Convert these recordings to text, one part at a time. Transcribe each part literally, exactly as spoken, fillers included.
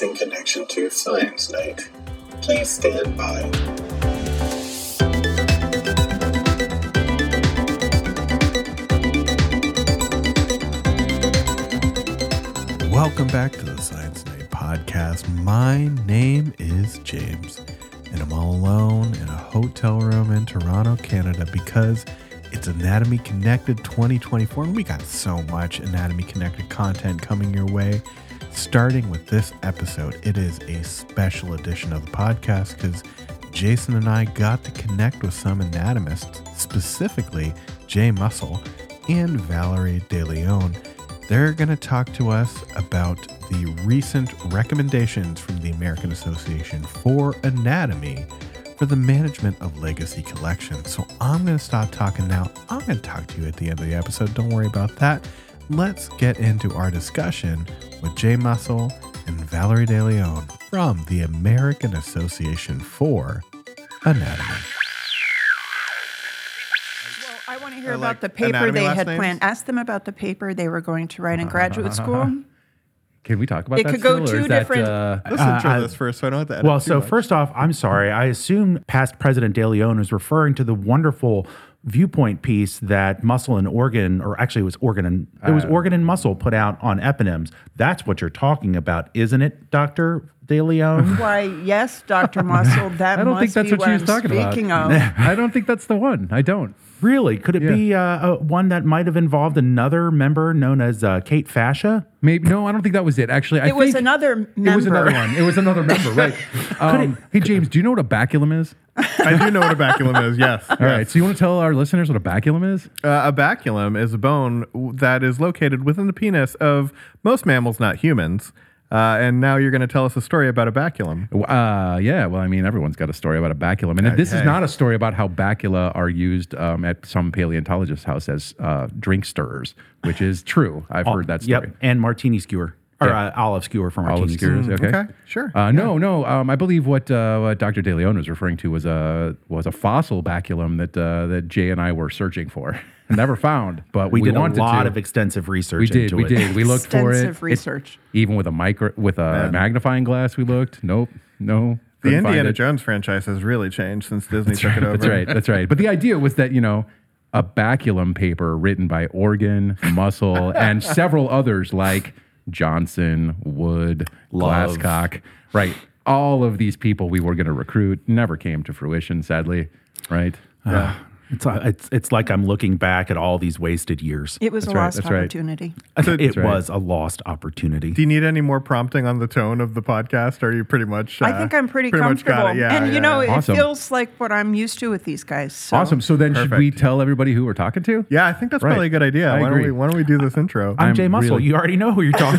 in connection to Science Night. Please stand by. Welcome back to the Science Night podcast. My name is James, and I'm all alone in a hotel room in Toronto, Canada, because it's Anatomy Connected twenty twenty-four, and we got so much Anatomy Connected content coming your way. Starting with this episode, it is a special edition of the podcast because Jason and I got to connect with some anatomists, specifically Jay Mussel and Valerie DeLeon. They're going to talk to us about the recent recommendations from the American Association for Anatomy for the management of legacy collections. So I'm going to stop talking now. I'm going to talk to you at the end of the episode. Don't worry about that. Let's get into our discussion with Jay Mussel and Valerie DeLeon from the American Association for Anatomy. I want to hear Uh, about like the paper anatomy they last had names? planned. Ask them about the paper they were going to write in graduate school. Can we talk about It that could go still, or two is that, different- uh, Let's Uh, intro I- this first so I don't have to edit Well, too so much. first off, I'm sorry. I assume past President De Leon was referring to the wonderful viewpoint piece that Muscle and Organ, or actually it was Organ and it was Organ and Muscle put out on eponyms. That's what you're talking about, isn't it, Doctor De Leon? Why, yes, Doctor Muscle, that I don't must think that's be what she was I'm talking about. speaking of. I don't think that's the one. I don't. Really? Could it Yeah. be uh, uh, one that might have involved another member known as uh, Kate Fascia? Maybe no. I don't think that was it. Actually, I It was think another member. It was another one. It was another member, right? Um, hey, James, do you know what a baculum is? I do know what a baculum is, yes. All right. So you want to tell our listeners what a baculum is? Uh, a baculum is a bone w- that is located within the penis of most mammals, not humans. Uh, and now you're going to tell us a story about a baculum. Uh, yeah. Well, I mean, everyone's got a story about a baculum, and this is Okay. not a story about how bacula are used um, at some paleontologist's house as uh, drink stirrers, which is true. I've heard that story. Yep, and martini skewer. Or Yeah. uh, olive skewer for Olive martinis. skewers, okay. Okay, sure. Uh, no, no. Um, I believe what, uh, what Doctor De Leon was referring to was a was a fossil baculum that uh, that Jay and I were searching for, never found. But We, we, did a wanted lot to. of extensive research we did, into we it. did. We looked for it. Extensive It- research. even with a micro, with a Man. magnifying glass, we looked. Nope, no. The couldn't find Indiana it. Jones franchise has really changed since Disney took it over. That's right. That's right. But the idea was that, you know, a baculum paper written by Organ, Muscle, and several others like Johnson, Wood, Love. Glasscock, right? All of these people we were going to recruit never came to fruition, sadly, right? Yeah. It's, uh, it's it's like I'm looking back at all these wasted years. It was That's a right, lost that's right. opportunity. it right. was a lost opportunity. Do you need any more prompting on the tone of the podcast? Or are you pretty much? Uh, I think I'm pretty, much comfortable. got it. Yeah, and, yeah, you know, yeah. it Awesome. feels like what I'm used to with these guys. So. Awesome. So then should we Perfect. tell everybody who we're talking to? Yeah, I think that's Right. probably a good idea. I why agree. don't we? Why don't we do this intro? I'm, I'm Jay Muscle. really- You already know who you're talking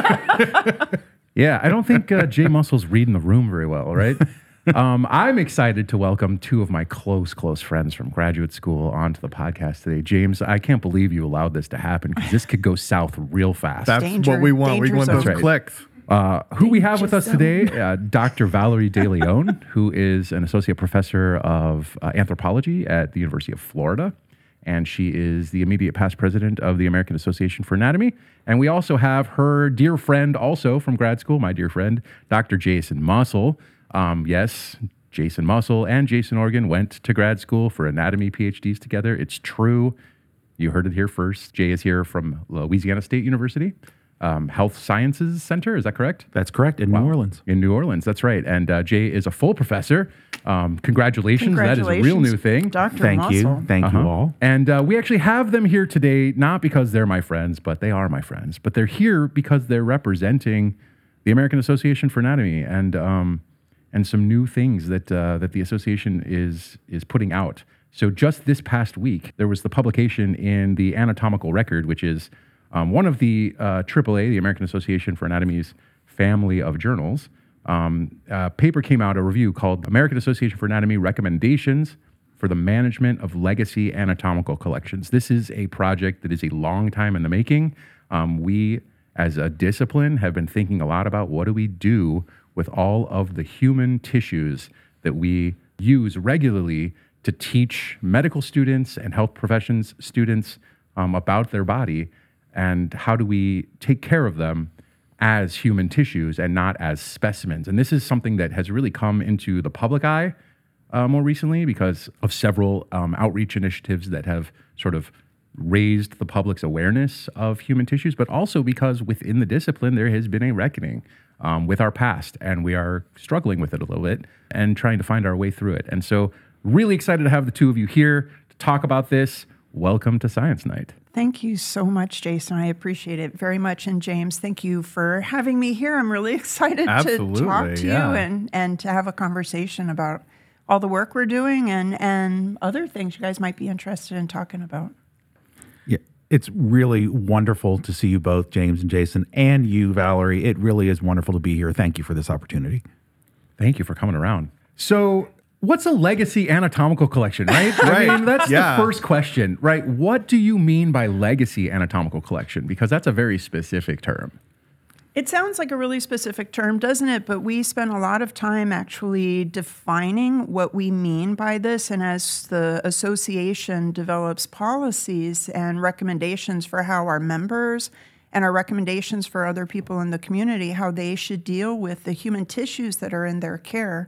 to. Yeah, I don't think uh, Jay Muscle's reading the room very well, right? um, I'm excited to welcome two of my close, close friends from graduate school onto the podcast today. James, I can't believe you allowed this to happen because this could go south real fast. That's Danger- what we want. We danger want zone. those That's right. clicks. Uh, who we have with us zone. today, uh, Doctor Valerie DeLeon, who is an associate professor of uh, anthropology at the University of Florida. And she is the immediate past president of the American Association for Anatomy. And we also have her dear friend, also from grad school, my dear friend, Doctor Jason Mussel. Um, yes, Jason Mussel and Jason Organ went to grad school for anatomy PhDs together. It's true. You heard it here first. Jay is here from Louisiana State University. Um, Health Sciences Center, is that correct? That's correct, in New Orleans. In New Orleans, that's right. And uh, Jay is a full professor. Um, congratulations. That is a real Congratulations, new thing. Doctor Thank Muscle. you. Thank you Uh-huh. all. And uh, we actually have them here today, not because they're my friends, but they are my friends. But they're here because they're representing the American Association for Anatomy and um, and some new things that uh, that the association is is putting out. So just this past week, there was the publication in the Anatomical Record, which is um, one of the uh, triple A, the American Association for Anatomy's family of journals. Um, a paper came out, a review called American Association for Anatomy Recommendations for the Management of Legacy Anatomical Collections. This is a project that is a long time in the making. Um, we, as a discipline, have been thinking a lot about what do we do with all of the human tissues that we use regularly to teach medical students and health professions students um, about their body, and how do we take care of them as human tissues and not as specimens. And this is something that has really come into the public eye uh, more recently because of several um, outreach initiatives that have sort of raised the public's awareness of human tissues, but also because within the discipline, there has been a reckoning um, with our past, and we are struggling with it a little bit and trying to find our way through it. And so really excited to have the two of you here to talk about this. Welcome to Science Night. Thank you so much, Jason. I appreciate it very much. And James, thank you for having me here. I'm really excited Absolutely, to talk to yeah. you and, and to have a conversation about all the work we're doing and, and other things you guys might be interested in talking about. Yeah, it's really wonderful to see you both, James and Jason, and you, Valerie. It really is wonderful to be here. Thank you for this opportunity. Thank you for coming around. So, what's a legacy anatomical collection, right? Right. I mean, that's Yeah. the first question, right? What do you mean by legacy anatomical collection? Because that's a very specific term. It sounds like a really specific term, doesn't it? But we spent a lot of time actually defining what we mean by this. And as the association develops policies and recommendations for how our members and our recommendations for other people in the community, how they should deal with the human tissues that are in their care,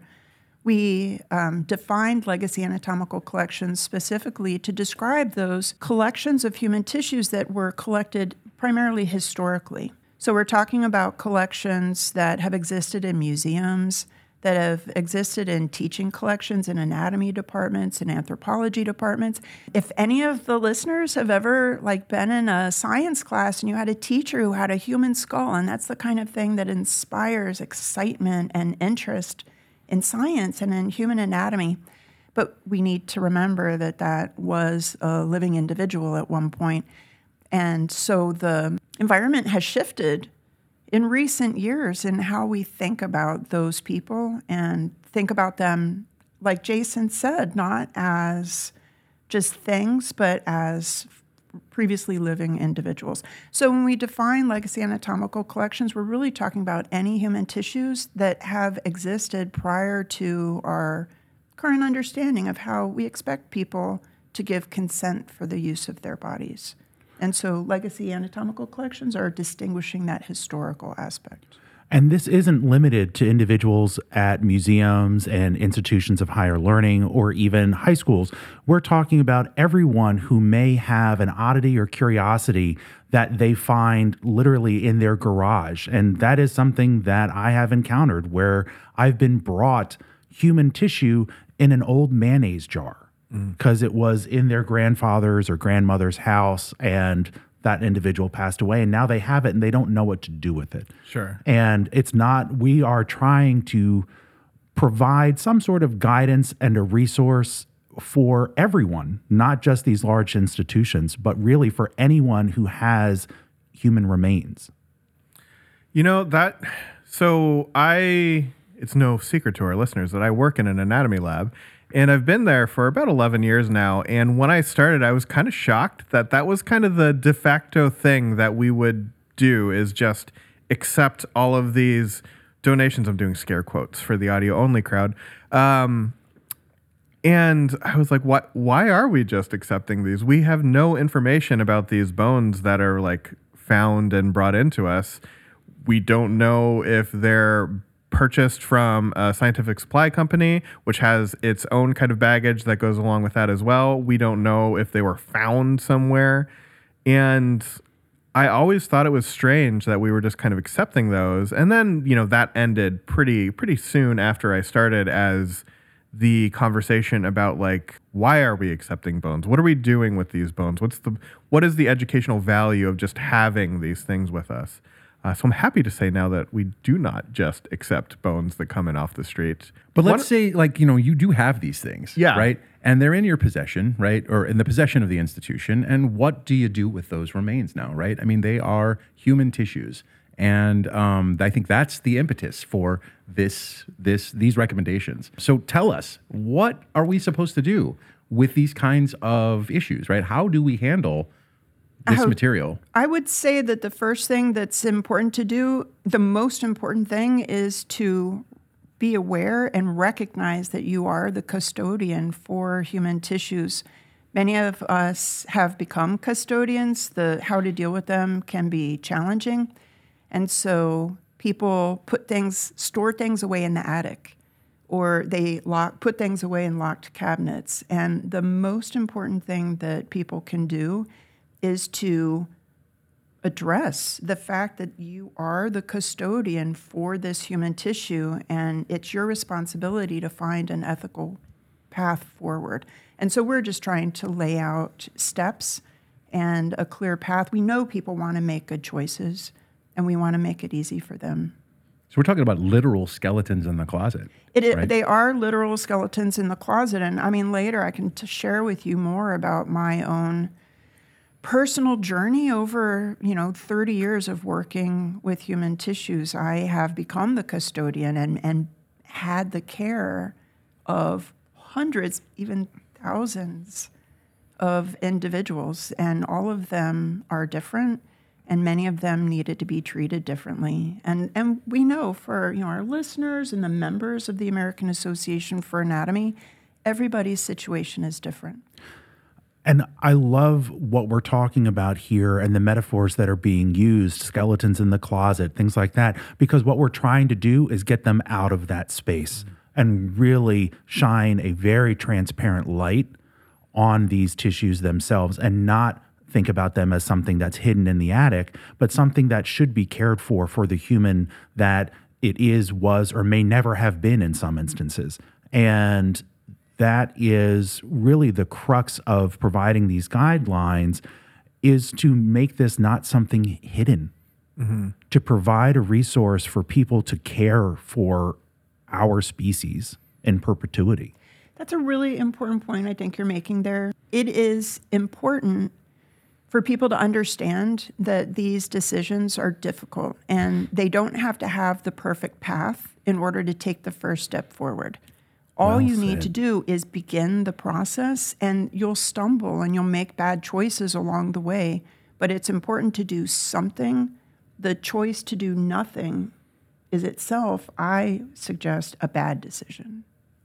we um, defined legacy anatomical collections specifically to describe those collections of human tissues that were collected primarily historically. So we're talking about collections that have existed in museums, that have existed in teaching collections in anatomy departments and anthropology departments. If any of the listeners have ever like been in a science class and you had a teacher who had a human skull, and that's the kind of thing that inspires excitement and interest in science and in human anatomy. But we need to remember that that was a living individual at one point. And so the environment has shifted in recent years in how we think about those people and think about them, like Jason said, not as just things, but as previously living individuals. So when we define legacy anatomical collections, we're really talking about any human tissues that have existed prior to our current understanding of how we expect people to give consent for the use of their bodies. And so legacy anatomical collections are distinguishing that historical aspect. And this isn't limited to individuals at museums and institutions of higher learning or even high schools. We're talking about everyone who may have an oddity or curiosity that they find literally in their garage. And that is something that I have encountered where I've been brought human tissue in an old mayonnaise jar because it was in their grandfather's or grandmother's house and that individual passed away, and now they have it and they don't know what to do with it. Sure. And it's not, we are trying to provide some sort of guidance and a resource for everyone, not just these large institutions, but really for anyone who has human remains. You know, that, so I, it's no secret to our listeners that I work in an anatomy lab. And I've been there for about eleven years now. And when I started, I was kind of shocked that that was kind of the de facto thing that we would do, is just accept all of these donations. I'm doing scare quotes for the audio only crowd. Um, and I was like, what, why are we just accepting these? We have no information about these bones that are like found and brought into us. We don't know if they're purchased from a scientific supply company, which has its own kind of baggage that goes along with that as well. We don't know if they were found somewhere. And I always thought it was strange that we were just kind of accepting those. And then, you know, that ended pretty, pretty soon after I started, as the conversation about like, why are we accepting bones? What are we doing with these bones? What's the, what is the educational value of just having these things with us? Uh, so I'm happy to say now that we do not just accept bones that come in off the street. But let's One- say, like, you know, you do have these things, Yeah. right? And they're in your possession, right? Or in the possession of the institution. And what do you do with those remains now, right? I mean, they are human tissues. And um, I think that's the impetus for this, this, these recommendations. So tell us, what are we supposed to do with these kinds of issues, right? How do we handle this How- material? I would say that the first thing that's important to do, the most important thing, is to be aware and recognize that you are the custodian for human tissues. Many of us have become custodians. The how to deal with them can be challenging. And so people put things, store things away in the attic, or they lock, put things away in locked cabinets. And the most important thing that people can do is to address the fact that you are the custodian for this human tissue, and it's your responsibility to find an ethical path forward. And so we're just trying to lay out steps and a clear path. We know people want to make good choices, and we want to make it easy for them. So we're talking about literal skeletons in the closet. It is, right? They are literal skeletons in the closet. And I mean, later I can t- share with you more about my own personal journey over, you know, thirty years of working with human tissues. I have become the custodian and, and had the care of hundreds, even thousands of individuals, and all of them are different, and many of them needed to be treated differently. And and we know for, you know, our listeners and the members of the American Association for Anatomy, everybody's situation is different. And I love what we're talking about here and the metaphors that are being used, skeletons in the closet, things like that, because what we're trying to do is get them out of that space mm-hmm. and really shine a very transparent light on these tissues themselves, and not think about them as something that's hidden in the attic, but something that should be cared for for the human that it is, was, or may never have been in some instances. And that is really the crux of providing these guidelines, is to make this not something hidden, mm-hmm. to provide a resource for people to care for our species in perpetuity. That's a really important point I think you're making there. It is important for people to understand that these decisions are difficult, and they don't have to have the perfect path in order to take the first step forward. All Well you need said. to do is begin the process, and you'll stumble and you'll make bad choices along the way. But it's important to do something. The choice to do nothing is itself, I suggest, a bad decision.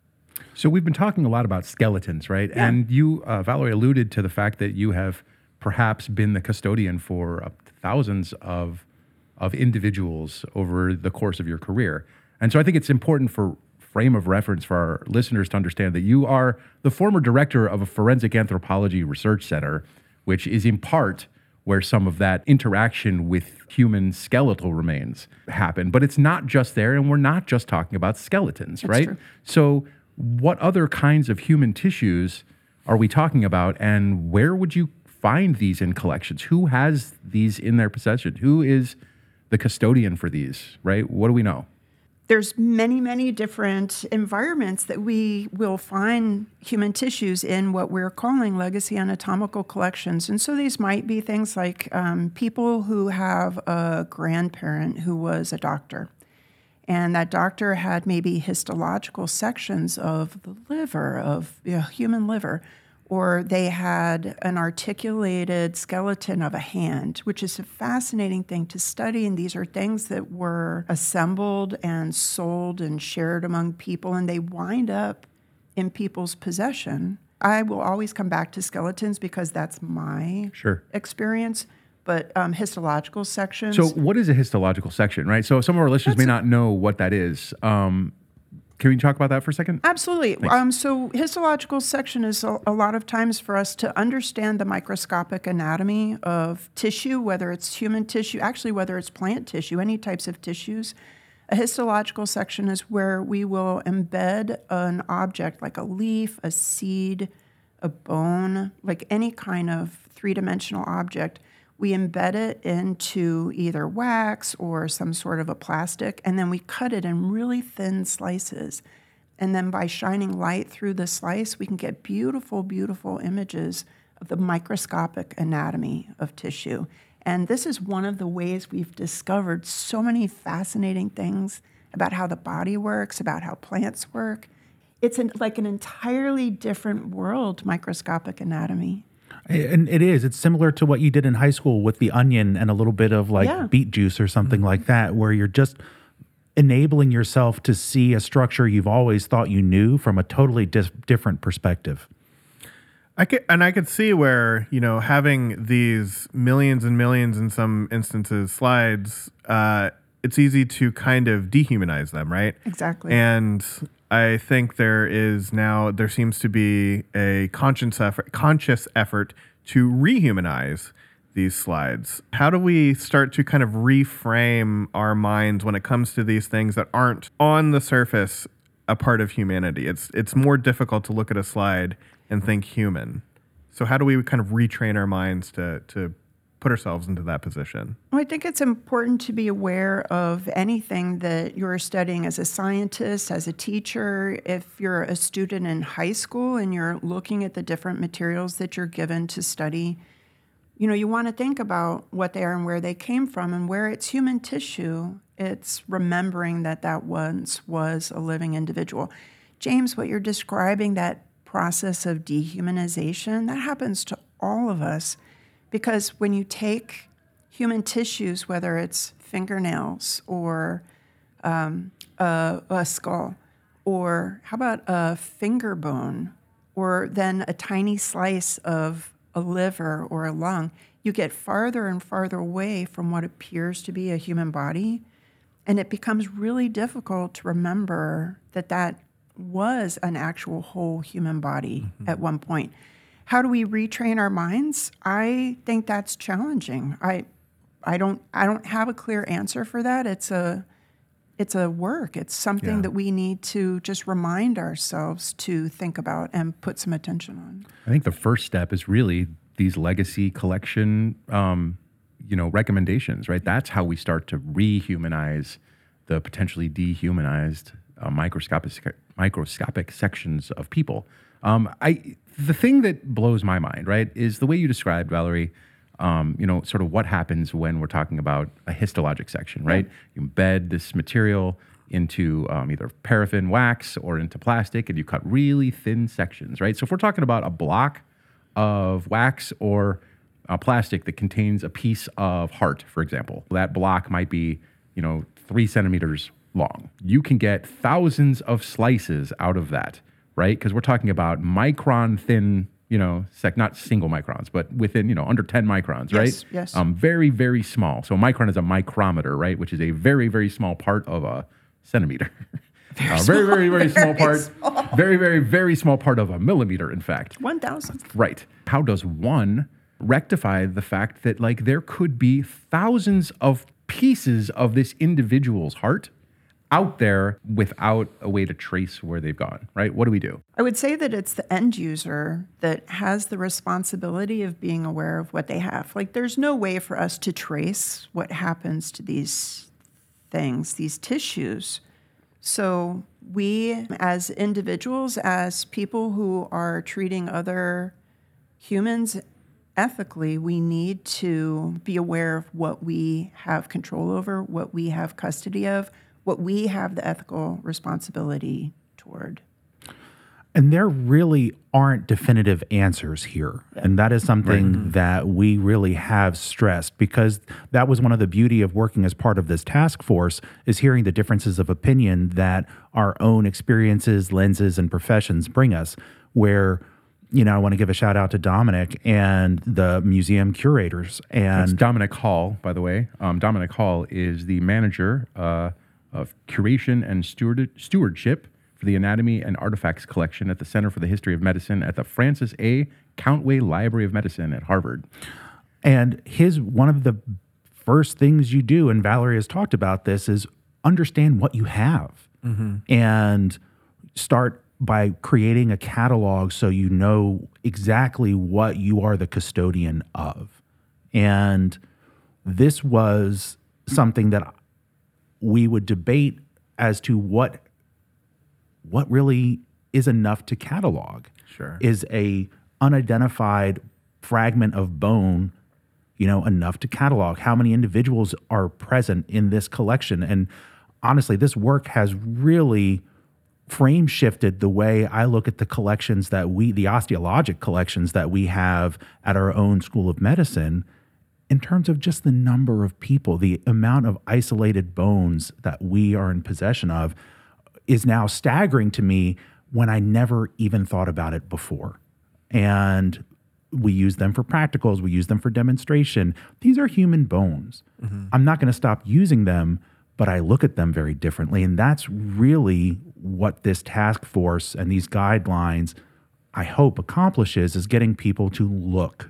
So we've been talking a lot about skeletons, right? Yeah. And you, uh, Valerie, alluded to the fact that you have perhaps been the custodian for up to thousands of of individuals over the course of your career. And so I think it's important for frame of reference for our listeners to understand that you are the former director of a forensic anthropology research center, which is in part where some of that interaction with human skeletal remains happen. But it's not just there, and we're not just talking about skeletons, That's right? true. So what other kinds of human tissues are we talking about, and where would you find these in collections? Who has these in their possession? Who is the custodian for these, right? What do we know? There's many, many different environments that we will find human tissues in what we're calling legacy anatomical collections. And so these might be things like um, people who have a grandparent who was a doctor. And that doctor had maybe histological sections of the liver, of you know, human liver, or they had an articulated skeleton of a hand, which is a fascinating thing to study. And these are things that were assembled and sold and shared among people, and they wind up in people's possession. I will always come back to skeletons because that's my Sure. experience, but um, histological sections. So what is a histological section, right? So some of our listeners That's may a- not know what that is. Um, can we talk about that for a second? Absolutely. Um, so histological section is a, a lot of times for us to understand the microscopic anatomy of tissue, whether it's human tissue, actually whether it's plant tissue, any types of tissues. A histological section is where we will embed an object like a leaf, a seed, a bone, like any kind of three-dimensional object. We embed it into either wax or some sort of a plastic, and then we cut it in really thin slices. And then by shining light through the slice, we can get beautiful, beautiful images of the microscopic anatomy of tissue. And this is one of the ways we've discovered so many fascinating things about how the body works, about how plants work. It's an, like an entirely different world, microscopic anatomy. And it is. It's similar to what you did in high school with the onion and a little bit of like Yeah. beet juice or something like that, where you're just enabling yourself to see a structure you've always thought you knew from a totally dis- different perspective. I could, and I could see where, you know, having these millions and millions in some instances slides, uh, it's easy to kind of dehumanize them, right? Exactly. And I think there is now, there seems to be a conscious effort, conscious effort to rehumanize these slides. How do we start to kind of reframe our minds when it comes to these things that aren't on the surface a part of humanity? It's it's more difficult to look at a slide and think human. So how do we kind of retrain our minds to to put ourselves into that position? Well, I think it's important to be aware of anything that you're studying as a scientist, as a teacher. If you're a student in high school and you're looking at the different materials that you're given to study, you know, you want to think about what they are and where they came from. And where it's human tissue, it's remembering that that once was a living individual. James, what you're describing, that process of dehumanization, that happens to all of us. Because when you take human tissues, whether it's fingernails or um, a, a skull, or how about a finger bone, or then a tiny slice of a liver or a lung, you get farther and farther away from what appears to be a human body. And it becomes really difficult to remember that that was an actual whole human body mm-hmm. at one point. How do we retrain our minds? I think that's challenging. I, I don't, I don't have a clear answer for that. It's a, it's a work. It's something Yeah. that we need to just remind ourselves to think about and put some attention on. I think the first step is really these legacy collection, um, you know, recommendations, right? That's how we start to rehumanize the potentially dehumanized uh, microscopic microscopic sections of people. Um, I the thing that blows my mind, right, is the way you described, Valerie. Um, you know, sort of what happens when we're talking about a histologic section, right? Yeah. You embed this material into um, either paraffin wax or into plastic, and you cut really thin sections, right? So if we're talking about a block of wax or a plastic that contains a piece of heart, for example, that block might be, you know, three centimeters long. You can get thousands of slices out of that, right? Because we're talking about micron thin, you know, sec, not single microns, but within, you know, under ten microns, right? Yes, yes. Um, very, very small. So a micron is a micrometer, right? Which is a very, very small part of a centimeter. Very, uh, very, very, very small part. Small. Very, very, very small part of a millimeter, in fact. One thousandth. Right. How does one rectify the fact that, like, there could be thousands of pieces of this individual's heart out there without a way to trace where they've gone, right? What do we do? I would say that it's the end user that has the responsibility of being aware of what they have. Like, there's no way for us to trace what happens to these things, these tissues. So we, as individuals, as people who are treating other humans ethically, we need to be aware of what we have control over, what we have custody of, what we have the ethical responsibility toward. And there really aren't definitive answers here. Yeah. And that is something right. that we really have stressed, because that was one of the beauty of working as part of this task force, is hearing the differences of opinion that our own experiences, lenses, and professions bring us, where, you know, I want to give a shout out to Dominic and the museum curators. And it's Dominic Hall, by the way. Um, Dominic Hall is the manager uh, of curation and steward- stewardship for the Anatomy and Artifacts Collection at the Center for the History of Medicine at the Francis A. Countway Library of Medicine at Harvard. And his one of the first things you do, and Valerie has talked about this, is understand what you have mm-hmm. and start by creating a catalog so you know exactly what you are the custodian of. And this was something that we would debate as to what what really is enough to catalog. Sure. Is a unidentified fragment of bone, you know, enough to catalog? How many individuals are present in this collection? And honestly, this work has really frame shifted the way I look at the collections that we, the osteologic collections that we have at our own School of Medicine, in terms of just the number of people, the amount of isolated bones that we are in possession of is now staggering to me when I never even thought about it before. And we use them for practicals. We use them for demonstration. These are human bones. Mm-hmm. I'm not going to stop using them, but I look at them very differently. And that's really what this task force and these guidelines, I hope, accomplishes, is getting people to look.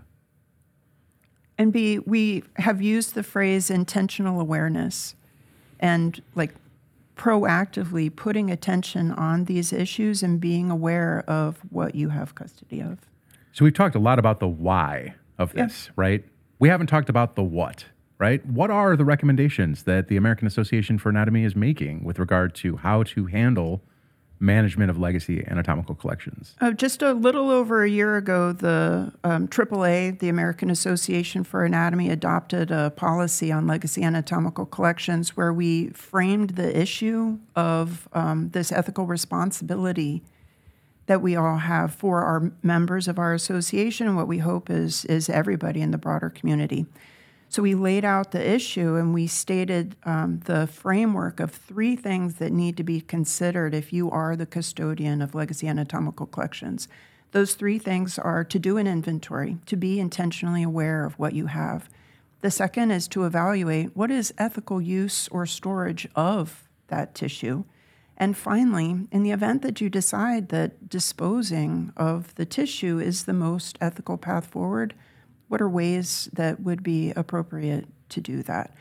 And B, we have used the phrase intentional awareness and like proactively putting attention on these issues and being aware of what you have custody of. So we've talked a lot about the why of this, yeah. right? We haven't talked about the what, right? What are the recommendations that the American Association for Anatomy is making with regard to how to handle management of legacy anatomical collections? Uh, just a little over a year ago, the um, triple A, the American Association for Anatomy, adopted a policy on legacy anatomical collections where we framed the issue of um, this ethical responsibility that we all have for our members of our association and what we hope is, is everybody in the broader community. So we laid out the issue and we stated um, the framework of three things that need to be considered if you are the custodian of legacy anatomical collections. Those three things are to do an inventory, to be intentionally aware of what you have. The second is to evaluate what is ethical use or storage of that tissue. And finally, in the event that you decide that disposing of the tissue is the most ethical path forward, what are ways that would be appropriate to do that?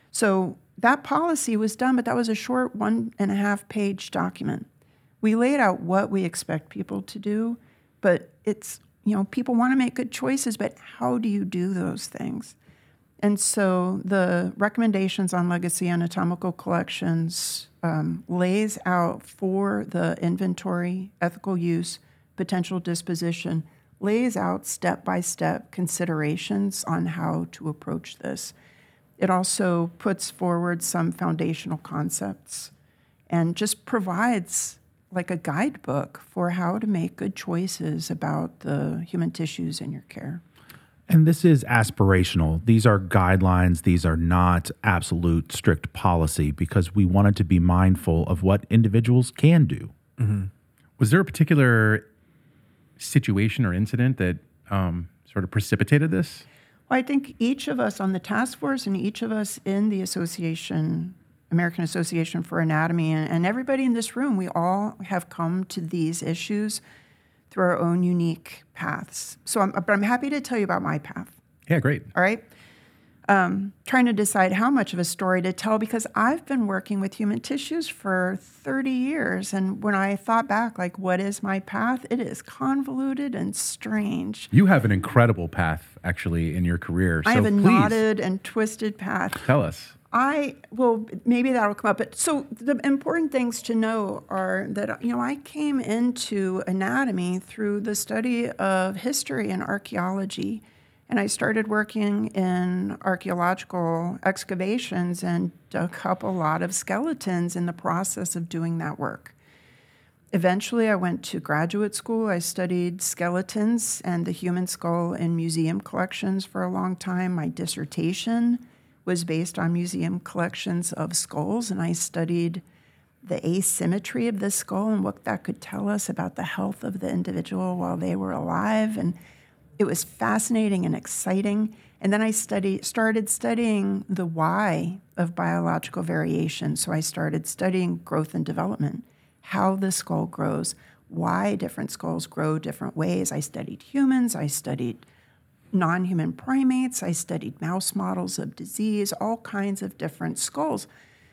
So that policy was done, but that was a short one and a half page document. We laid out what we expect people to do, but it's, you know, people want to make good choices, but how do you do those things? And so the recommendations on legacy anatomical collections um, lays out for the inventory, ethical use, potential disposition, lays out step-by-step considerations on how to approach this. It also puts forward some foundational concepts and just provides like a guidebook for how to make good choices about the human tissues in your care. And this is aspirational. These are guidelines. These are not absolute strict policy because we wanted to be mindful of what individuals can do. Mm-hmm. Was there a particular situation or incident that um, sort of precipitated this? Well, I think each of us on the task force and each of us in the association, American Association for Anatomy, and, and everybody in this room, we all have come to these issues through our own unique paths. So I'm, but I'm happy to tell you about my path. Yeah, great. All right. Um, trying to decide how much of a story to tell because I've been working with human tissues for thirty years. And when I thought back, like, what is my path? It is convoluted and strange. You have an incredible path, actually, in your career. I so have a please, knotted and twisted path. Tell us. I, well, maybe that'll come up. But so the important things to know are that, you know, I came into anatomy through the study of history and archaeology. And I started working in archaeological excavations and dug up a lot of skeletons in the process of doing that work. Eventually, I went to graduate school. I studied skeletons and the human skull in museum collections for a long time. My dissertation was based on museum collections of skulls, and I studied the asymmetry of the skull and what that could tell us about the health of the individual while they were alive. And it was fascinating and exciting. And then I study, started studying the why of biological variation. So I started studying growth and development, how the skull grows, why different skulls grow different ways. I studied humans. I studied non-human primates. I studied mouse models of disease, all kinds of different skulls.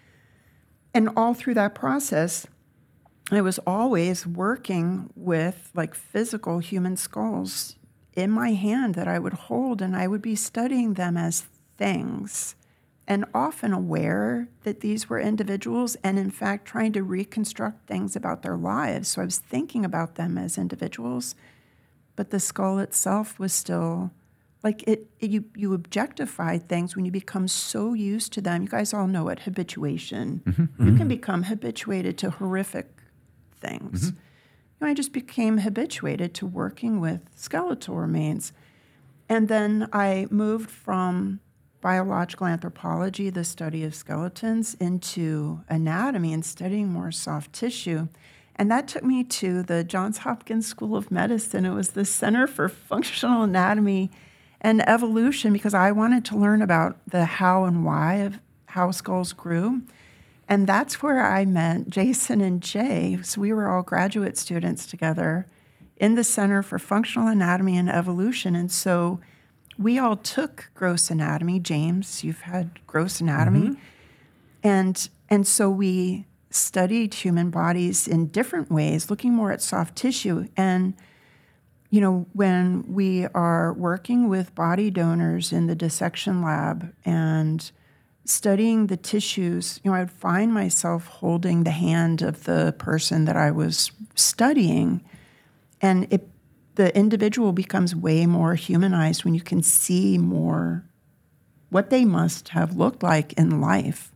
And all through that process, I was always working with like physical human skulls in my hand that I would hold, and I would be studying them as things and often aware that these were individuals and in fact trying to reconstruct things about their lives. So I was thinking about them as individuals, but the skull itself was still like it, it you, you objectify things when you become so used to them. You guys all know it, habituation. Mm-hmm. You mm-hmm. can become habituated to horrific things. Mm-hmm. You know, I just became habituated to working with skeletal remains. And then I moved from biological anthropology, the study of skeletons, into anatomy and studying more soft tissue. And that took me to the Johns Hopkins School of Medicine. It was the Center for Functional Anatomy and Evolution, because I wanted to learn about the how and why of how skulls grew. And that's where I met Jason and Jay. So we were all graduate students together in the Center for Functional Anatomy and Evolution. And so we all took gross anatomy. James, you've had gross anatomy. Mm-hmm. And, and so we studied human bodies in different ways, looking more at soft tissue. And, you know, when we are working with body donors in the dissection lab and studying the tissues, you know, I would find myself holding the hand of the person that I was studying, and it, the individual becomes way more humanized when you can see more what they must have looked like in life.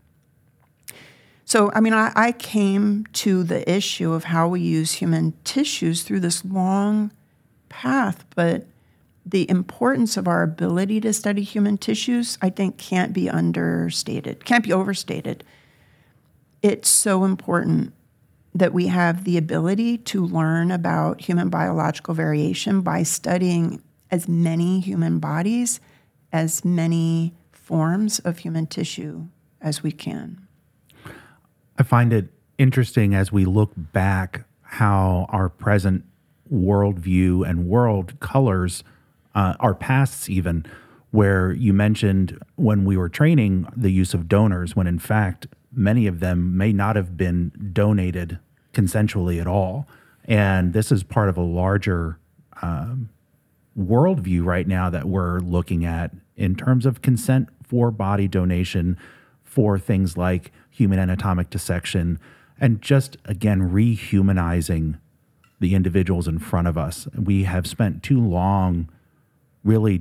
So, I mean, I, I came to the issue of how we use human tissues through this long path, but the importance of our ability to study human tissues, I think, can't be understated, can't be overstated. It's so important that we have the ability to learn about human biological variation by studying as many human bodies, as many forms of human tissue as we can. I find it interesting as we look back how our present worldview and world colors uh, our pasts even, where you mentioned when we were training the use of donors, when in fact many of them may not have been donated consensually at all. And this is part of a larger um, worldview right now that we're looking at in terms of consent for body donation, for things like human anatomic dissection, and just, again, rehumanizing the individuals in front of us. We have spent too long really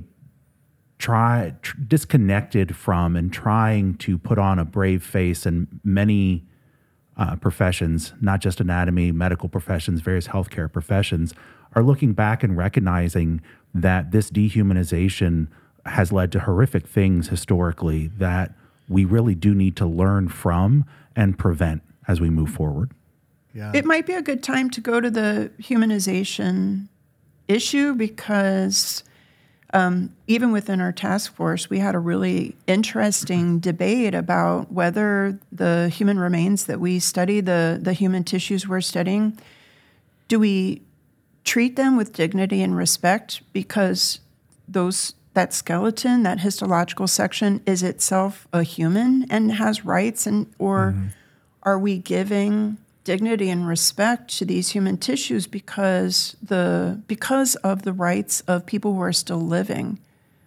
try tr- disconnected from and trying to put on a brave face in many uh, professions, not just anatomy, medical professions, various healthcare professions, are looking back and recognizing that this dehumanization has led to horrific things historically that we really do need to learn from and prevent as we move forward. Yeah. It might be a good time to go to the humanization issue because um, even within our task force, we had a really interesting debate about whether the human remains that we study, the, the human tissues we're studying, do we treat them with dignity and respect because those that skeleton, that histological section, is itself a human and has rights, and or mm-hmm. are we giving dignity and respect to these human tissues because the because of the rights of people who are still living?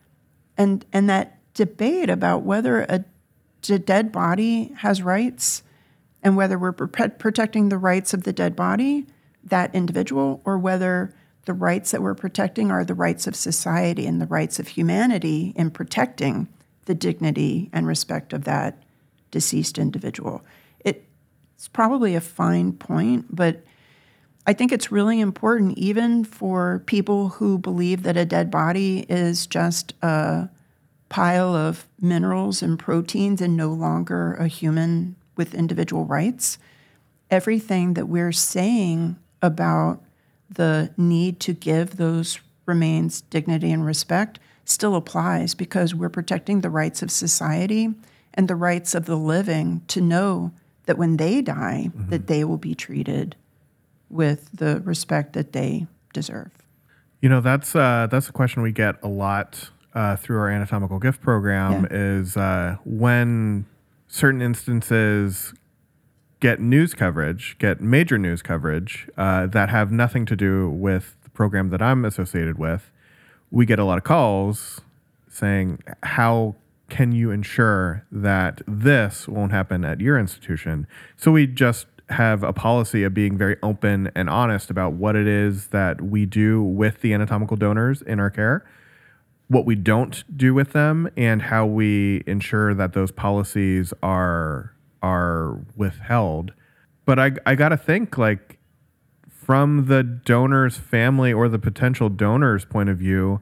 And and that debate about whether a, a dead body has rights and whether we're pre- protecting the rights of the dead body, that individual, or whether the rights that we're protecting are the rights of society and the rights of humanity in protecting the dignity and respect of that deceased individual. It's probably a fine point, but I think it's really important even for people who believe that a dead body is just a pile of minerals and proteins and no longer a human with individual rights. Everything that we're saying about the need to give those remains dignity and respect still applies because we're protecting the rights of society and the rights of the living to know that when they die, mm-hmm. that they will be treated with the respect that they deserve. You know, that's uh, that's a question we get a lot uh, through our anatomical gift program yeah. is uh, when certain instances get news coverage, get major news coverage uh, that have nothing to do with the program that I'm associated with, we get a lot of calls saying, how can you ensure that this won't happen at your institution? So we just have a policy of being very open and honest about what it is that we do with the anatomical donors in our care, what we don't do with them, and how we ensure that those policies are are withheld. But I I gotta think, like, from the donor's family or the potential donor's point of view,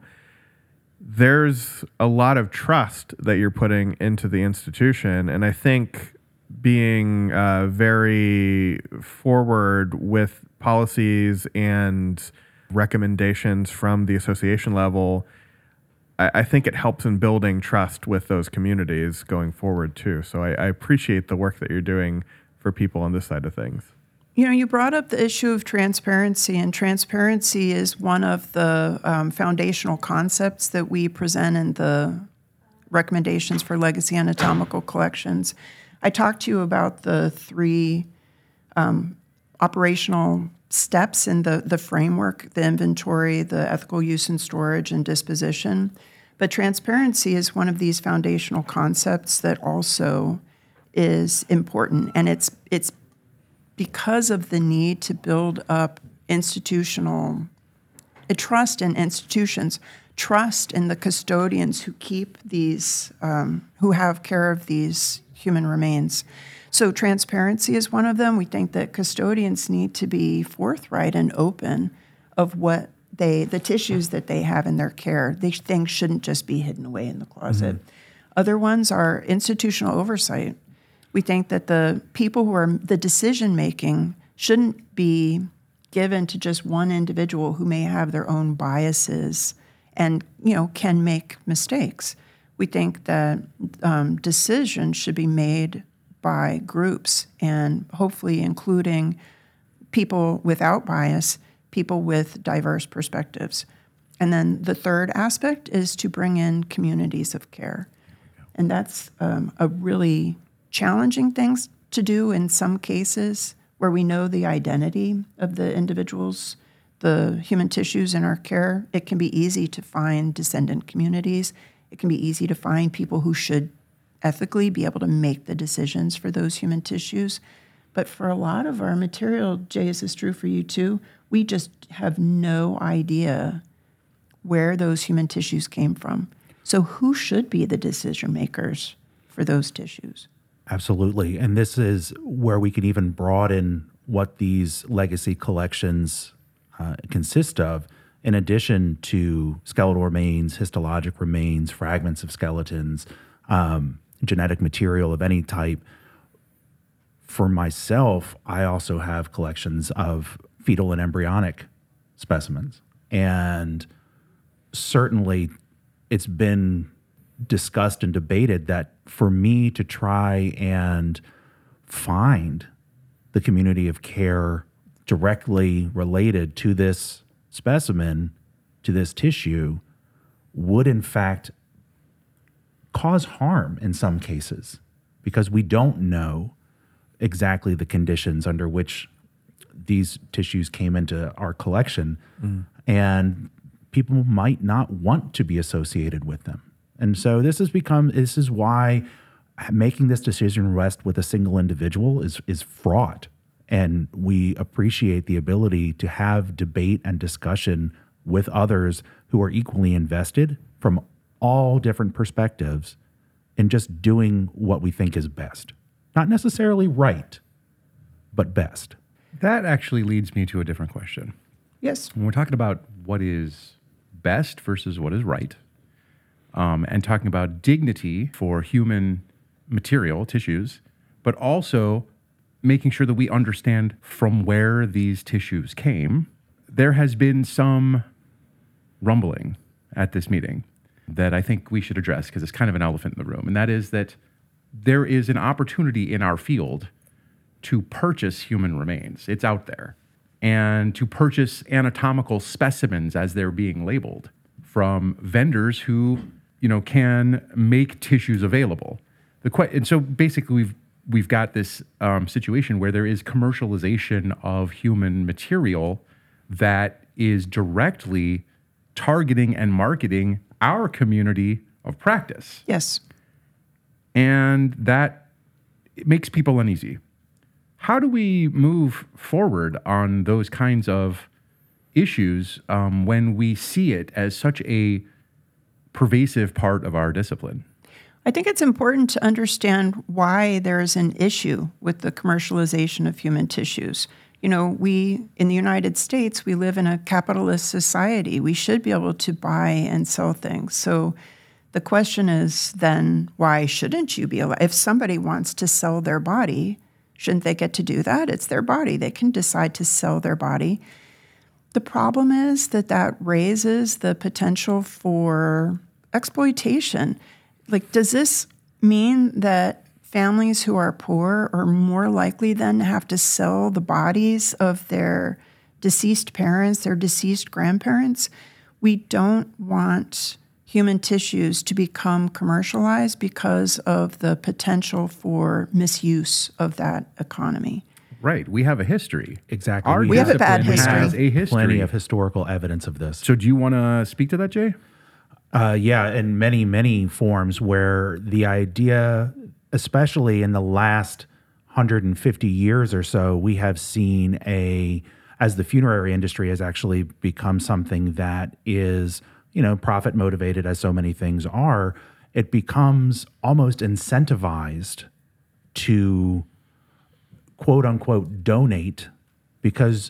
there's a lot of trust that you're putting into the institution. And I think being uh, very forward with policies and recommendations from the association level, I, I think it helps in building trust with those communities going forward too. So I, I appreciate the work that you're doing for people on this side of things. You know, you brought up the issue of transparency, and transparency is one of the um, foundational concepts that we present in the recommendations for legacy anatomical collections. I talked to you about the three um, operational steps in the, the framework, the inventory, the ethical use and storage, and disposition. But transparency is one of these foundational concepts that also is important, and it's it's because of the need to build up institutional uh, trust in institutions, trust in the custodians who keep these, um, who have care of these human remains. So transparency is one of them. We think that custodians need to be forthright and open of what they, the tissues that they have in their care. These things shouldn't just be hidden away in the closet. Mm-hmm. Other ones are institutional oversight. We think that the people who are the decision-making shouldn't be given to just one individual who may have their own biases and, you know, can make mistakes. We think that um, decisions should be made by groups, and hopefully including people without bias, people with diverse perspectives. And then the third aspect is to bring in communities of care. And that's um, a really challenging thing to do in some cases where we know the identity of the individuals, the human tissues in our care. It can be easy to find descendant communities. It can be easy to find people who should ethically be able to make the decisions for those human tissues. But for a lot of our material, Jay, is this true for you too? We just have no idea where those human tissues came from. So who should be the decision makers for those tissues? Absolutely. And this is where we can even broaden what these legacy collections uh, consist of, in addition to skeletal remains, histologic remains, fragments of skeletons, um, genetic material of any type. For myself, I also have collections of fetal and embryonic specimens. And certainly it's been discussed and debated that for me to try and find the community of care directly related to this specimen, to this tissue, would in fact cause harm in some cases, because we don't know exactly the conditions under which these tissues came into our collection. Mm. And people might not want to be associated with them. And so this has become, this is why making this decision rest with a single individual is, is fraught. And we appreciate the ability to have debate and discussion with others who are equally invested from all different perspectives in just doing what we think is best. Not necessarily right, but best. That actually leads me to a different question. Yes. When we're talking about what is best versus what is right, um, and talking about dignity for human material, tissues, but also making sure that we understand from where these tissues came, there has been some rumbling at this meeting that I think we should address, because it's kind of an elephant in the room, and that is that there is an opportunity in our field to purchase human remains. It's out there. And to purchase anatomical specimens as they're being labeled from vendors who, you know, can make tissues available. The que- and so basically we've we've got this um, situation where there is commercialization of human material that is directly targeting and marketing our community of practice. Yes. And that it makes people uneasy. How do we move forward on those kinds of issues um, when we see it as such a pervasive part of our discipline? I think it's important to understand why there is an issue with the commercialization of human tissues. You know, we, in the United States, we live in a capitalist society. We should be able to buy and sell things. So The question is then, why shouldn't you be allowed? If somebody wants to sell their body, shouldn't they get to do that? It's their body. They can decide to sell their body. The problem is that that raises the potential for exploitation. Like, does this mean that families who are poor are more likely then to have to sell the bodies of their deceased parents, their deceased grandparents? We don't want human tissues to become commercialized because of the potential for misuse of that economy. Right. We have a history. Exactly. Our We have a bad discipline history. has a history. Plenty of historical evidence of this. So do you want to speak to that, Jay? Uh, yeah, in many, many forms where the idea, especially in the last one hundred fifty years or so, we have seen a, as the funerary industry has actually become something that is, you know, profit motivated as so many things are, it becomes almost incentivized to quote unquote donate, because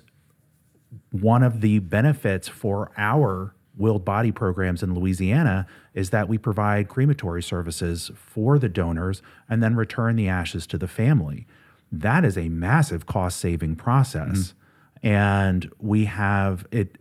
one of the benefits for our willed body programs in Louisiana is that we provide crematory services for the donors and then return the ashes to the family. That is a massive cost-saving process. Mm-hmm. And we have it,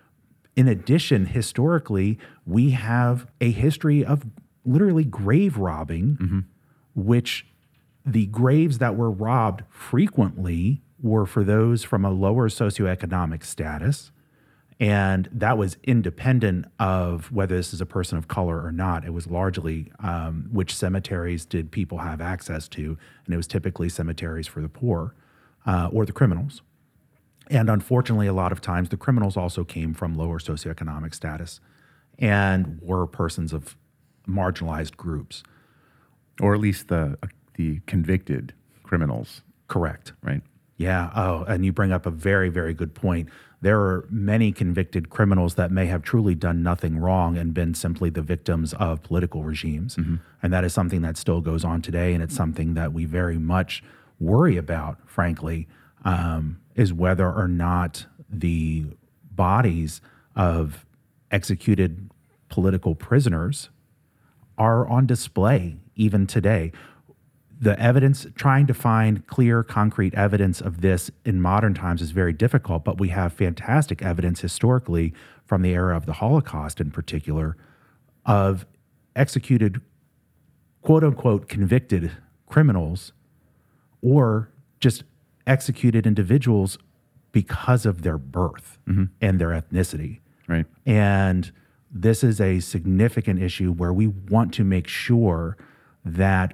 in addition, historically, we have a history of literally grave robbing, mm-hmm. which the graves that were robbed frequently were for those from a lower socioeconomic status. And that was independent of whether this is a person of color or not. It was largely um, which cemeteries did people have access to, and it was typically cemeteries for the poor uh, or the criminals. And unfortunately, a lot of times the criminals also came from lower socioeconomic status and were persons of marginalized groups. Or at least the uh, the convicted criminals. Correct. Right. Yeah. Oh, and you bring up a very, very good point. There are many convicted criminals that may have truly done nothing wrong and been simply the victims of political regimes. Mm-hmm. And that is something that still goes on today. And it's something that we very much worry about, frankly, um, is whether or not the bodies of executed political prisoners are on display even today. The evidence, trying to find clear, concrete evidence of this in modern times is very difficult, but we have fantastic evidence historically from the era of the Holocaust in particular of executed, quote unquote, convicted criminals or just executed individuals because of their birth mm-hmm. and their ethnicity. Right. And this is a significant issue where we want to make sure that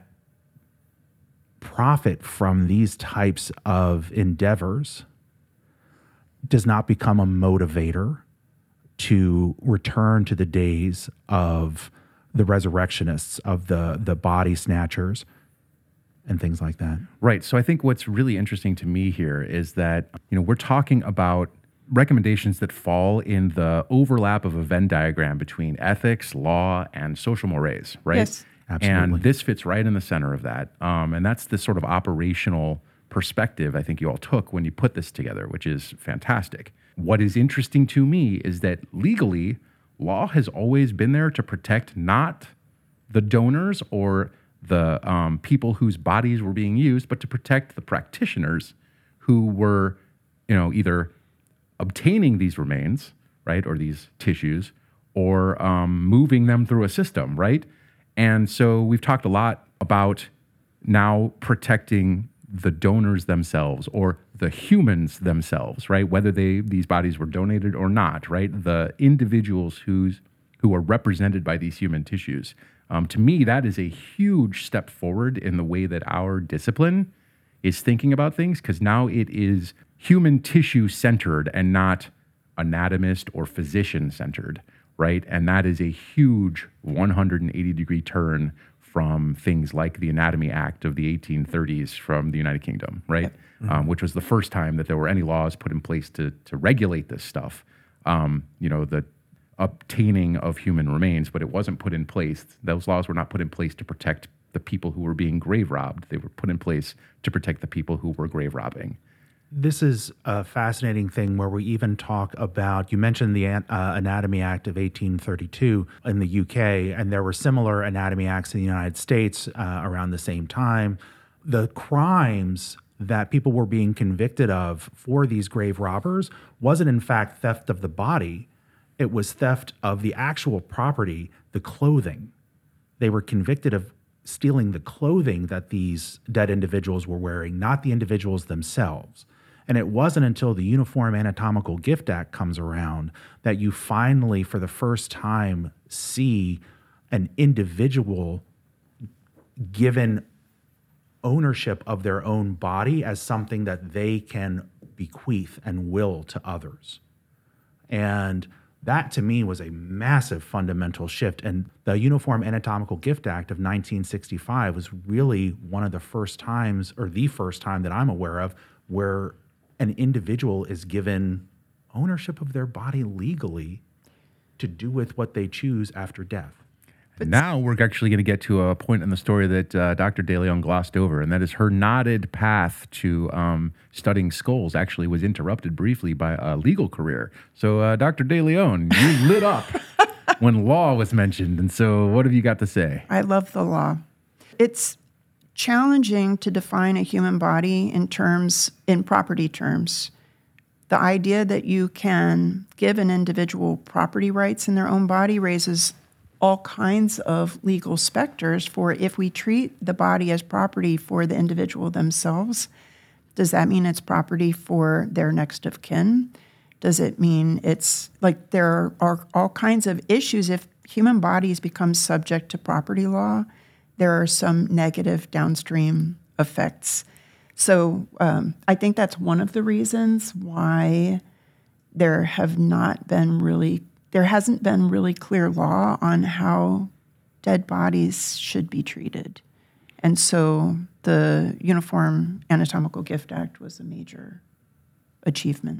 profit from these types of endeavors does not become a motivator to return to the days of the resurrectionists, of the the body snatchers, and things like that. Right. So I think what's really interesting to me here is that, you know, we're talking about recommendations that fall in the overlap of a Venn diagram between ethics, law, and social mores, right? Yes. Absolutely. And this fits right in the center of that. Um, and that's the sort of operational perspective I think you all took when you put this together, which is fantastic. What is interesting to me is that legally, law has always been there to protect not the donors or the um, people whose bodies were being used, but to protect the practitioners who were, you know, either obtaining these remains, right, or these tissues, or um, moving them through a system, right? And so we've talked a lot about now protecting the donors themselves or the humans themselves, right? Whether they these bodies were donated or not, right? The individuals who's who are represented by these human tissues. Um, to me, that is a huge step forward in the way that our discipline is thinking about things, because now it is human tissue centered and not anatomist or physician centered. Right. And that is a huge one hundred eighty degree turn from things like the Anatomy Act of the eighteen thirties from the United Kingdom. Right. Mm-hmm. Um, which was the first time that there were any laws put in place to, to regulate this stuff. Um, you know, the obtaining of human remains, but it wasn't put in place. Those laws were not put in place to protect the people who were being grave robbed. They were put in place to protect the people who were grave robbing. this is a fascinating thing where we even talk about, you mentioned the uh, Anatomy Act of eighteen thirty-two in the U K, and there were similar anatomy acts in the United States uh, around the same time. The crimes that people were being convicted of for these grave robbers wasn't in fact theft of the body. It was theft of the actual property, the clothing. They were convicted of stealing the clothing that these dead individuals were wearing, not the individuals themselves. And it wasn't until the Uniform Anatomical Gift Act comes around that you finally, for the first time, see an individual given ownership of their own body as something that they can bequeath and will to others. And that, to me, was a massive fundamental shift. And the Uniform Anatomical Gift Act of nineteen sixty-five was really one of the first times, or the first time that I'm aware of, where an individual is given ownership of their body legally to do with what they choose after death. But now we're actually going to get to a point in the story that uh, Doctor DeLeon glossed over, and that is her nodded path to um, studying skulls actually was interrupted briefly by a legal career. So, uh, Doctor DeLeon, you lit up when law was mentioned, and so what have you got to say? I love the law. It's challenging to define a human body in terms, in property terms. The idea that you can give an individual property rights in their own body raises all kinds of legal specters for if we treat the body as property for the individual themselves, does that mean it's property for their next of kin? Does it mean it's like there are all kinds of issues if human bodies become subject to property law? There are some negative downstream effects. So um, I think that's one of the reasons why there have not been really There hasn't been really clear law on how dead bodies should be treated. And so the Uniform Anatomical Gift Act was a major achievement.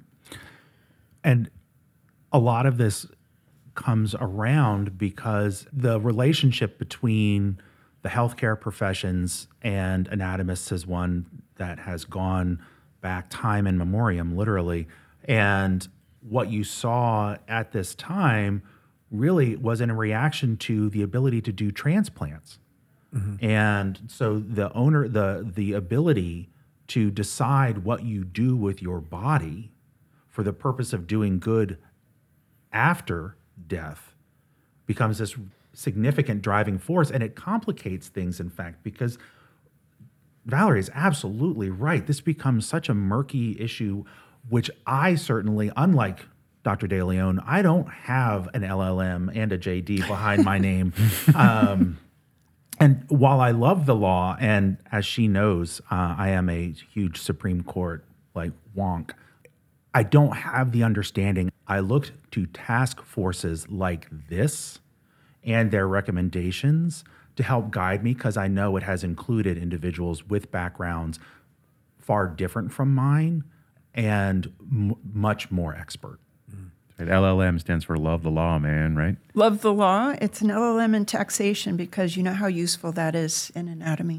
And a lot of this comes around because the relationship between the healthcare professions and anatomists is one that has gone back time in memoriam, literally. And what you saw at this time really was in a reaction to the ability to do transplants. Mm-hmm. And so the owner, the the ability to decide what you do with your body for the purpose of doing good after death becomes this significant driving force. And it complicates things, in fact, because Valerie is absolutely right. This becomes such a murky issue, which I certainly, unlike Doctor DeLeon, I don't have an L L M and a J D behind my name. Um, and while I love the law, and as she knows, uh, I am a huge Supreme Court, like, wonk, I don't have the understanding. I looked to task forces like this and their recommendations to help guide me, because I know it has included individuals with backgrounds far different from mine and m- much more expert. And L L M stands for Love the Law, man, right? Love the law. It's an L L M in taxation because you know how useful that is in anatomy.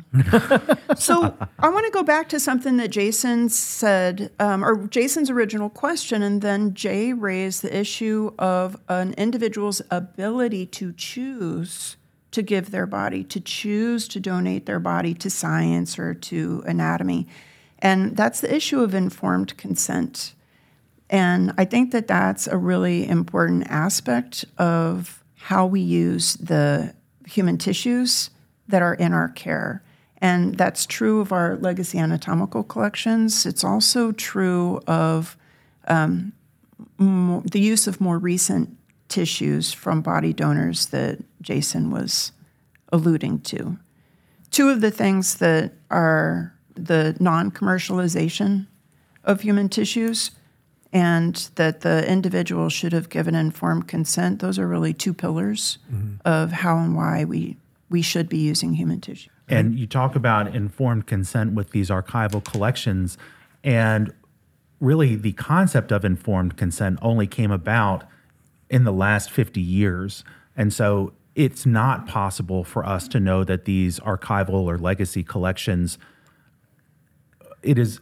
So I want to go back to something that Jason said, um, or Jason's original question, and then Jay raised the issue of an individual's ability to choose to give their body, to choose to donate their body to science or to anatomy. And that's the issue of informed consent. And I think that that's a really important aspect of how we use the human tissues that are in our care. And that's true of our legacy anatomical collections. It's also true of um, mo- the use of more recent tissues from body donors that Jason was alluding to. Two of the things that are the non-commercialization of human tissues and that the individual should have given informed consent, those are really two pillars mm-hmm. of how and why we, we should be using human tissue. And you talk about informed consent with these archival collections, and really the concept of informed consent only came about in the last fifty years. And so it's not possible for us to know that these archival or legacy collections, it is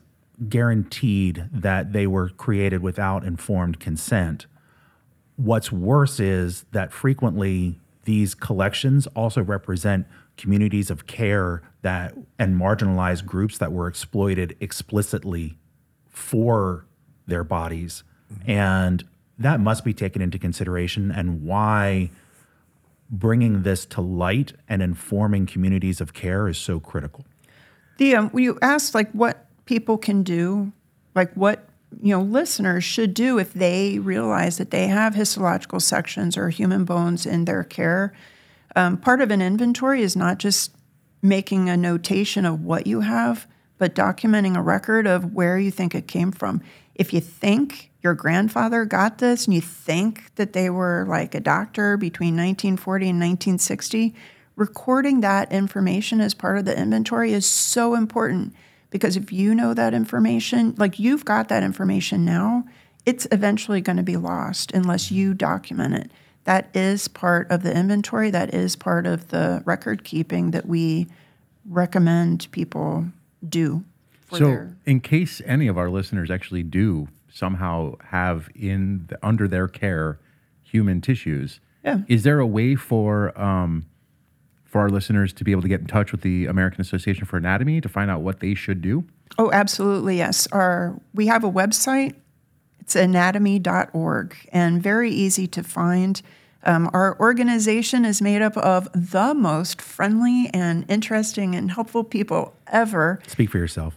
guaranteed that they were created without informed consent. What's worse is that frequently these collections also represent communities of care that and marginalized groups that were exploited explicitly for their bodies. Mm-hmm. And that must be taken into consideration, and why bringing this to light and informing communities of care is so critical. The um, you asked like what people can do, like what you know listeners should do if they realize that they have histological sections or human bones in their care. Um, part of an inventory is not just making a notation of what you have, but documenting a record of where you think it came from. If you think your grandfather got this and you think that they were like a doctor between nineteen forty and nineteen sixty, recording that information as part of the inventory is so important, because if you know that information, like you've got that information now, it's eventually going to be lost unless you document it. That is part of the inventory. That is part of the record keeping that we recommend people do. For So their, in case any of our listeners actually do somehow have in the, under their care human tissues, Yeah. is there a way for um, for our listeners to be able to get in touch with the American Association for Anatomy to find out what they should do? oh, absolutely, yes. Our we have a website. It's anatomy dot org, and very easy to find. Um, our organization is made up of the most friendly and interesting and helpful people ever. Speak for yourself.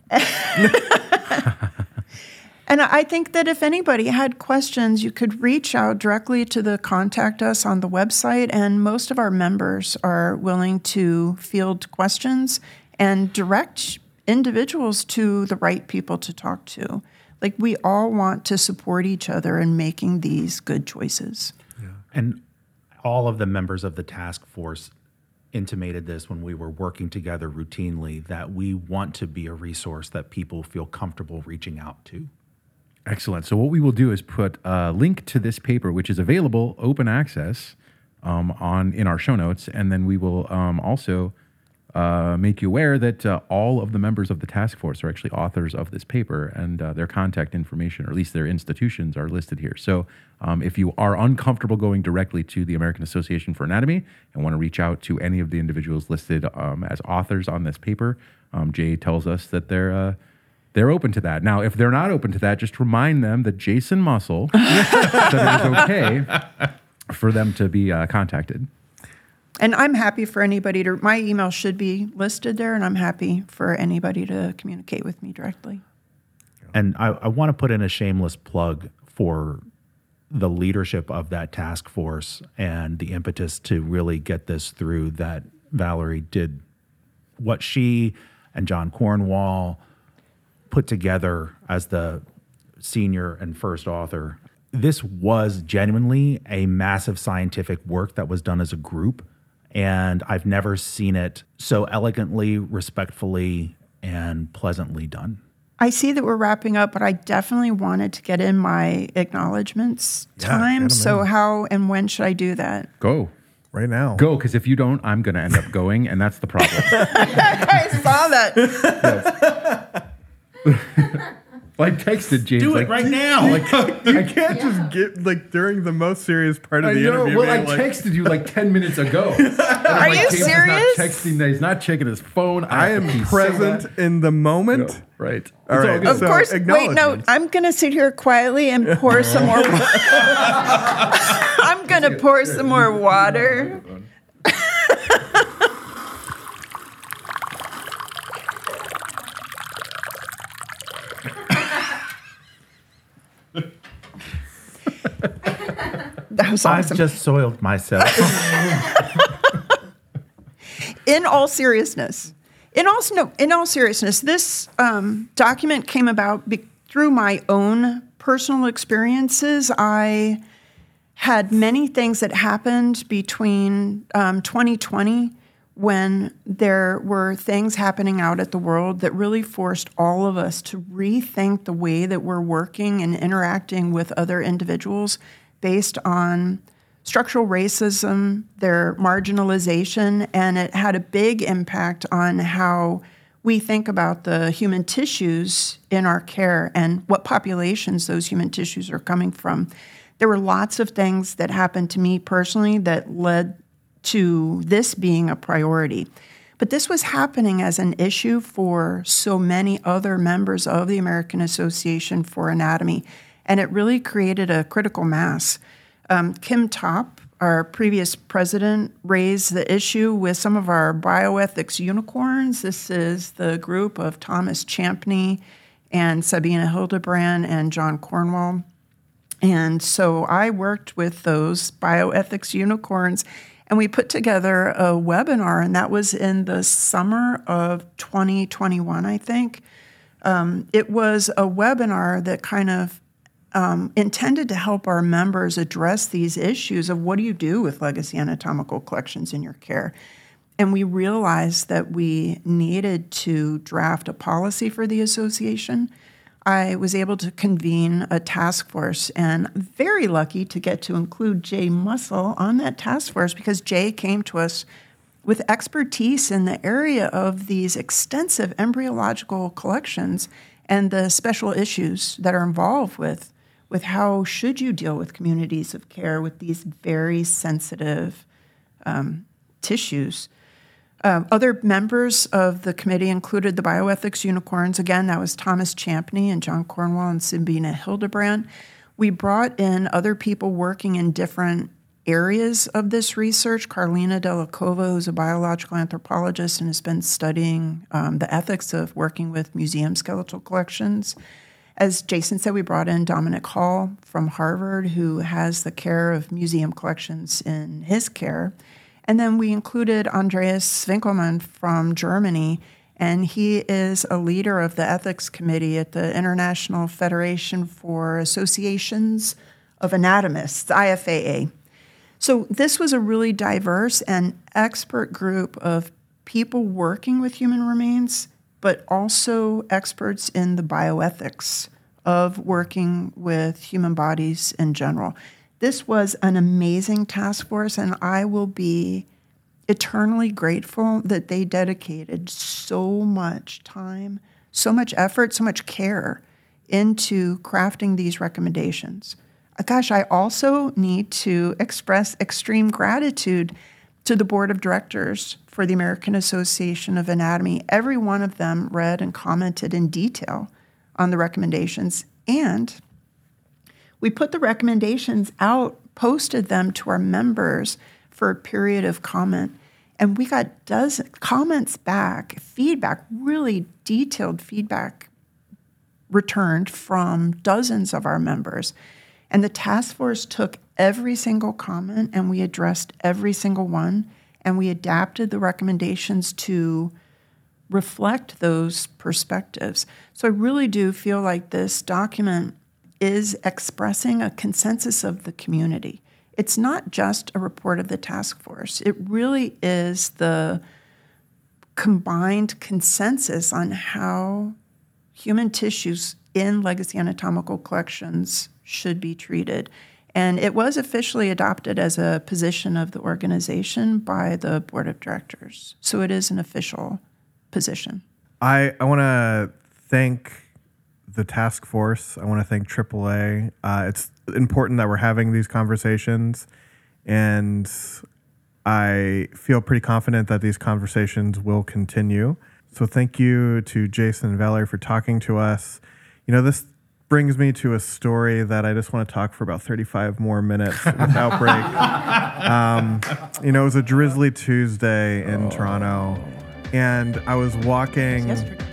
And I think that if anybody had questions, you could reach out directly to the contact us on the website, and most of our members are willing to field questions and direct individuals to the right people to talk to. Like, we all want to support each other in making these good choices. And all of the members of the task force intimated this when we were working together routinely, that we want to be a resource that people feel comfortable reaching out to. Excellent. So what we will do is put a link to this paper, which is available open access um, on in our show notes, and then we will um, also uh, make you aware that uh, all of the members of the task force are actually authors of this paper, and uh, their contact information, or at least their institutions, are listed here. So um, if you are uncomfortable going directly to the American Association for Anatomy and want to reach out to any of the individuals listed um, as authors on this paper, um, Jay tells us that they're uh, they're open to that. Now, if they're not open to that, just remind them that Jason Mussel said it was okay for them to be uh, contacted. And I'm happy for anybody to, my email should be listed there, and I'm happy for anybody to communicate with me directly. And I, I want to put in a shameless plug for the leadership of that task force and the impetus to really get this through, that Valerie did what she and John Cornwall put together as the senior and first author. This was genuinely a massive scientific work that was done as a group, and I've never seen it so elegantly, respectfully, and pleasantly done. I see that we're wrapping up, but I definitely wanted to get in my acknowledgments Yeah, time. get 'em So in. how and when should I do that? Go. Right now. Go, because if you don't, I'm going to end up going, and that's the problem. I saw that. I texted James. Do it like, right now. Like, You can't just get, like, during the most serious part of I the know. interview. Well, I being like, texted you like ten minutes ago. And I'm Are like, you James serious? Is not texting that. He's not checking his phone. I am he's present saying in the moment. that. No, right. All It's right. good. Of So, course. Wait, no. acknowledgements. I'm going to sit here quietly and pour some more. wa- I'm going to pour some more water. That was I've awesome. just soiled myself. In all seriousness, in all no, in all seriousness, this um, document came about be- through my own personal experiences. I had many things that happened between um, twenty twenty, when there were things happening out at the world that really forced all of us to rethink the way that we're working and interacting with other individuals based on structural racism, their marginalization, and it had a big impact on how we think about the human tissues in our care and what populations those human tissues are coming from. There were lots of things that happened to me personally that led to this being a priority. But this was happening as an issue for so many other members of the American Association for Anatomy, and it really created a critical mass. Um, Kim Topp, our previous president, raised the issue with some of our bioethics unicorns. This is the group of Thomas Champney and Sabina Hildebrand and John Cornwall. And so I worked with those bioethics unicorns, and we put together a webinar, and that was in the summer of twenty twenty-one, I think. Um, it was a webinar that kind of um, intended to help our members address these issues of what do you do with legacy anatomical collections in your care. And we realized that we needed to draft a policy for the association. I was able to convene a task force, and very lucky to get to include Jay Mussel on that task force because Jay came to us with expertise in the area of these extensive embryological collections and the special issues that are involved with, with how should you deal with communities of care with these very sensitive um, tissues. Um, other members of the committee included the bioethics unicorns. Again, that was Thomas Champney and John Cornwall and Sabina Hildebrand. We brought in other people working in different areas of this research. Carlina Delacova, who's a biological anthropologist and has been studying um, the ethics of working with museum skeletal collections. As Jason said, we brought in Dominic Hall from Harvard, who has the care of museum collections in his care. And then we included Andreas Winkelmann from Germany, and he is a leader of the ethics committee at the International Federation for Associations of Anatomists, I F A A. So this was a really diverse and expert group of people working with human remains, but also experts in the bioethics of working with human bodies in general. This was an amazing task force, and I will be eternally grateful that they dedicated so much time, so much effort, so much care into crafting these recommendations. Gosh, I also need to express extreme gratitude to the board of directors for the American Association of Anatomy. Every one of them read and commented in detail on the recommendations, and we put the recommendations out, posted them to our members for a period of comment, and we got dozens comments back, feedback, really detailed feedback returned from dozens of our members. And the task force took every single comment, and we addressed every single one, and we adapted the recommendations to reflect those perspectives. So I really do feel like this document is expressing a consensus of the community. It's not just a report of the task force. It really is the combined consensus on how human tissues in legacy anatomical collections should be treated. And it was officially adopted as a position of the organization by the board of directors. So it is an official position. I, I want to thank the task force. I want to thank triple A. Uh, it's important that we're having these conversations, and I feel pretty confident that these conversations will continue. So thank you to Jason and Valerie for talking to us. You know, this brings me to a story that I just want to talk for about thirty-five more minutes without break. Um, you know, it was a drizzly Tuesday in oh. Toronto, and I was walking. Yesterday.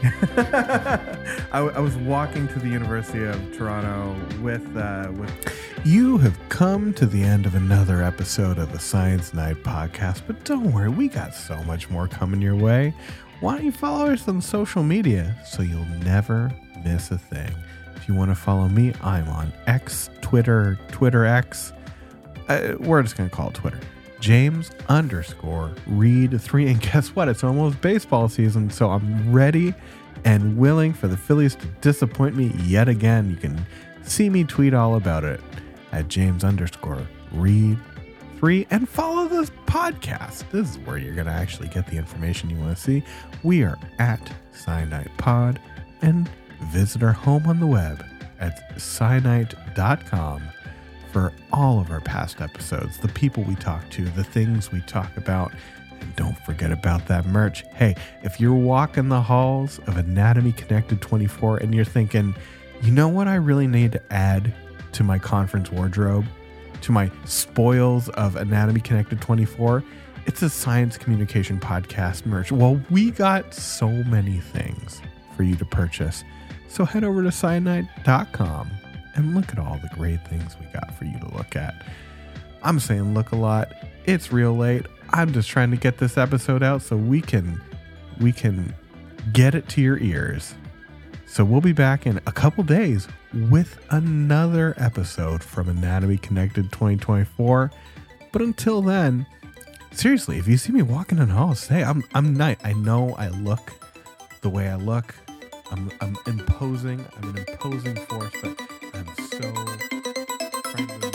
I, I was walking to the University of Toronto with uh, with. You have come to the end of another episode of the Science Night podcast, but don't worry, we got so much more coming your way. Why don't you follow us on social media so you'll never miss a thing? If you want to follow me, I'm on X, Twitter, Twitter X. Uh, we're just going to call it Twitter. James underscore Reed three. And guess what? It's almost baseball season, so I'm ready and willing for the Phillies to disappoint me yet again. You can see me tweet all about it at James underscore Reed three and follow the podcast. This is where you're going to actually get the information you want to see. We are at Cyanide Pod, and visit our home on the web at cyanide dot com for all of our past episodes, the people we talk to, the things we talk about. And don't forget about that merch. Hey, if you're walking the halls of Anatomy Connected twenty-four and you're thinking, you know what I really need to add to my conference wardrobe, to my spoils of Anatomy Connected twenty-four, it's a Science Communication Podcast merch. Well, we got so many things for you to purchase. So head over to cyanide dot com and look at all the great things we got for you to look at. I'm saying look a lot. It's real late. I'm just trying to get this episode out so we can we can get it to your ears. So we'll be back in a couple days with another episode from Anatomy Connected twenty twenty-four. But until then, seriously, if you see me walking in the halls, say I'm I'm nice. I know I look the way I look. I'm I'm imposing. I'm an imposing force, but I'm so friendly.